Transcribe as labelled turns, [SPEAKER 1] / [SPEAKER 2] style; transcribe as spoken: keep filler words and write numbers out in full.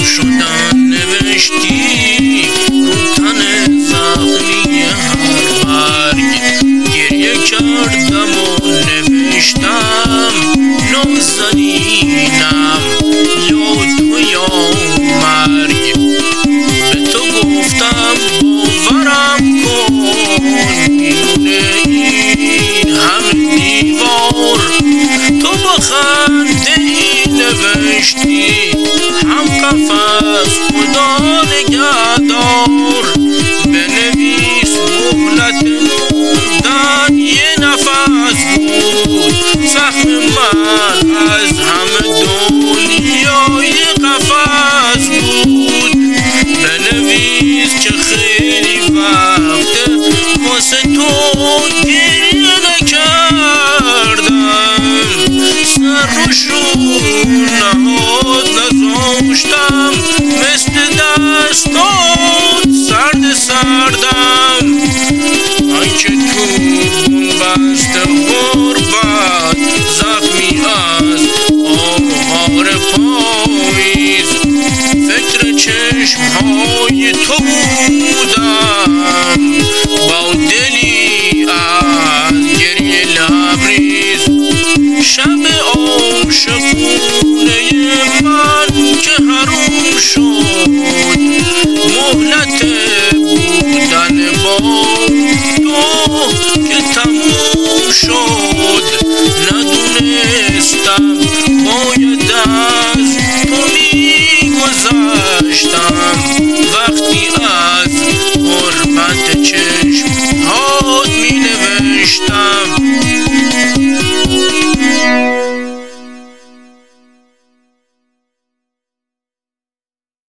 [SPEAKER 1] شدن نوشتی رو تن زخمی هر برگ، گریه کردم و نوشتم نازنینم یا تو یا مرگ. به تو گفتم باورم کن میونه این همه دیوار، تو با خنده ای نوشتی هم قفس خدا نگهدار. بنویس مهلت موندن یه نفس بود، زخم من از همه دنیای قفس بود. بنویس که خیلی وقته واسه تو گریه نکردم، سر رو شون نهاد نذاشتم مثل دستات سرد سردم. من که تو بسته غربت زخمی از آهار پاییز، فکر چشمهای تو بودم با دلی از گریه لبریز. شب عاشقونه من که حروم شد